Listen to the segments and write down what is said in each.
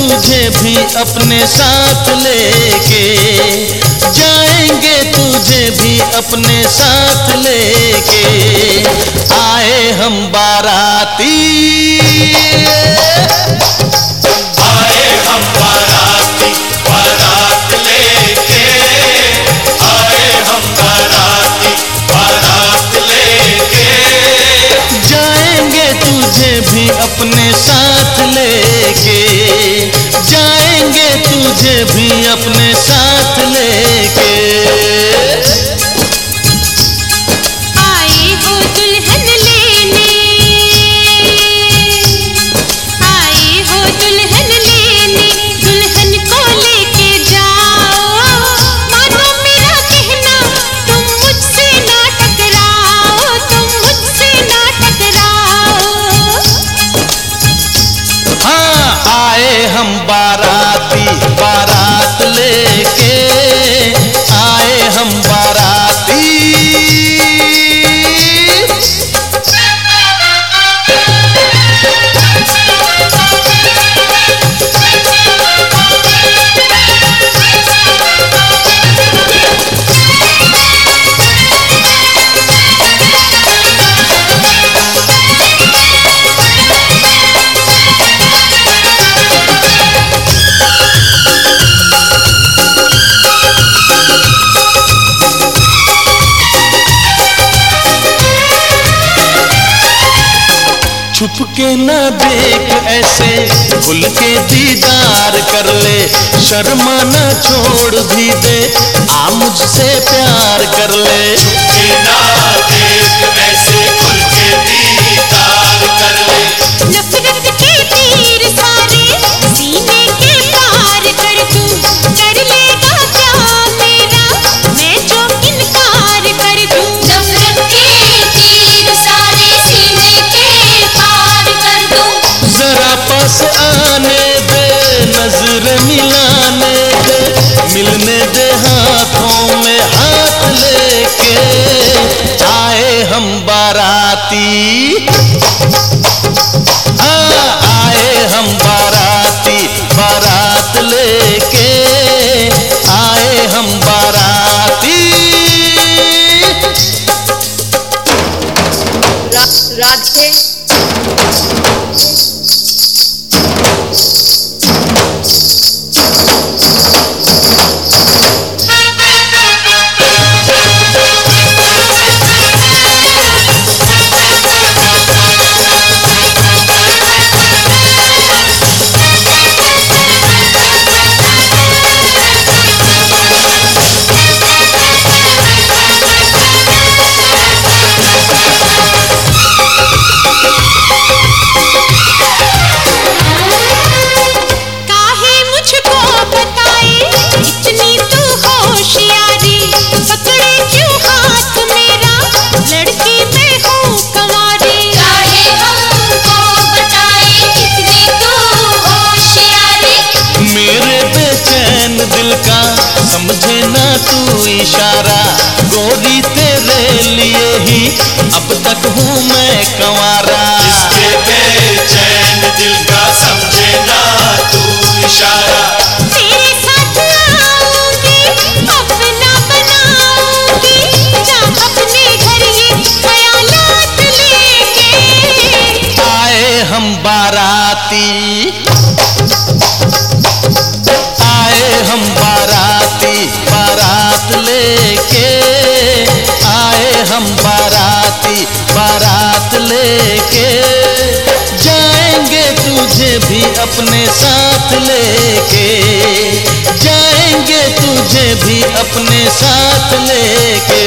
तुझे भी अपने साथ लेके, जाएंगे तुझे भी अपने साथ लेके, आए हम बाराती, आए हम बाराती, बारात लेके, आए हम बाराती, बारात लेके, जाएंगे तुझे भी अपने साथ लेके, जाएंगे तुझे भी अपने साथ लेके। आए हो दुल्हन लेने, आए हो दुल्हन लेने, दुल्हन को लेके जाओ, मानो मेरा कहना, तुम मुझसे ना टकराओ, तुम मुझसे ना टकराओ। हाँ, आए हम बाराती, बारात लेके, आए हम बाराती। छुप के न देख ऐसे, खुल के दीदार कर ले, शर्मा न छोड़ भी दे, आ मुझसे प्यार कर ले। बिना देख ऐसे खुल के दीदार कर ले, नफरत के तीर सारे सीने के पार कर दूं, कर लेगा क्या मेरा मैं जो इनकार कर दूं। नफरत के तीर सारे सीने के पार कर दूं, जरा पास आने दे, नजर मिलाने दे, मिलने दे हाथों में हाथ लेके, आए हम बाराती, हाँ आए हम बाराती, बारात लेके, आए हम बाराती। राधे काहे मुझको बताए इतनी तू होशियारी, पकड़े क्यों हाथ मेरा, लड़की मैं हूँ कंवारी। काहे हमको बताए इतनी तू होशियारी, मेरे बेचैन दिल का समझे ना तू इशारा, गोरी तेरे लिए ही अब तक हूँ मैं कंवारा। इसके बेचैन दिल का समझे ना तू इशारा, तेरे साथ आऊंगी अपना बनाऊंगी, जा अपने घर ये ख्यालात लेके, आए हम बाराती, आए हम बाराती, बारात लेके, आए हम बाराती, बारात लेके, जाएंगे तुझे भी अपने साथ लेके, जाएंगे तुझे भी अपने साथ लेके।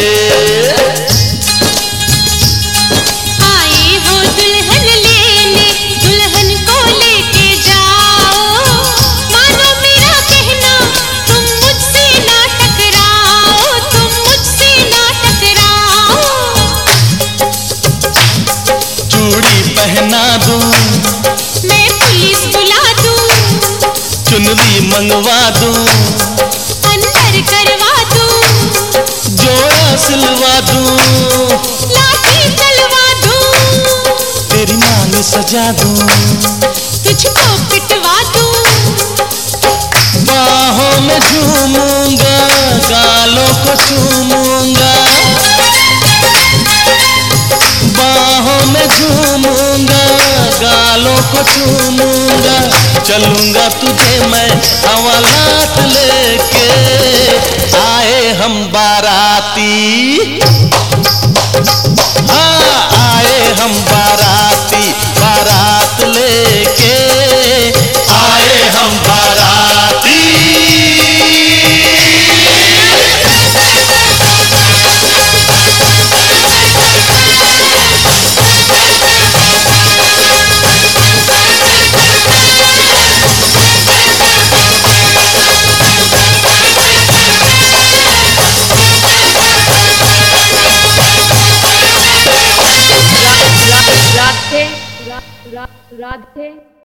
आए हो दुल्हन लेने, दुल्हन को लेके जाओ, मानो मेरा कहना, तुम मुझसे ना टकराओ, तुम मुझसे ना टकराओ। चूड़ी पहना दूं, मैं पुलिस बुला दूं, चुनरी मंगवा दूं, अंदर करवा दूं, जोड़ा सिलवा दूं, लाठी चलवा दूं, तेरी मांग सजा दूं, तुझको पिटवा दूं, में झूमूंगा, गालों को चूमूंगा, बाहों में झूमूंगा, गालों को चूमूंगा, चलूंगा तुझे मैं हवालात लेके, आए हम बाराती, हाँ आए हम बाराती, बारात लेके आए हम बाराती। राधे